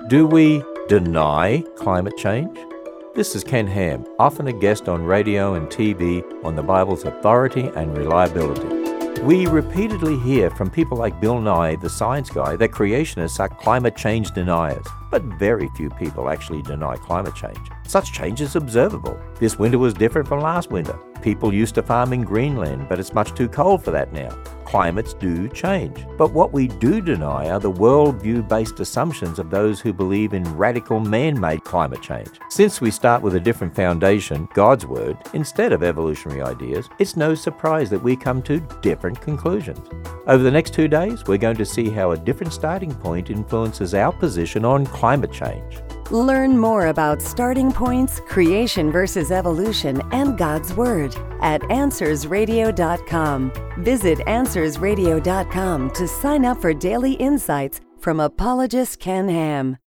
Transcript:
Do we deny climate change? This is Ken Ham, often a guest on radio and TV on the Bible's authority and reliability. We repeatedly hear from people like Bill Nye, the science guy, that creationists are climate change deniers. But very few people actually deny climate change. Such change is observable. This winter was different from last winter. People used to farm in Greenland, but it's much too cold for that now. Climates do change. But what we do deny are the worldview-based assumptions of those who believe in radical man-made climate change. Since we start with a different foundation, God's Word, instead of evolutionary ideas, it's no surprise that we come to different conclusions. Over the next 2 days, we're going to see how a different starting point influences our position on climate change. Learn more about starting points, creation versus evolution, and God's Word at AnswersRadio.com. Visit AnswersRadio.com to sign up for daily insights from apologist Ken Ham.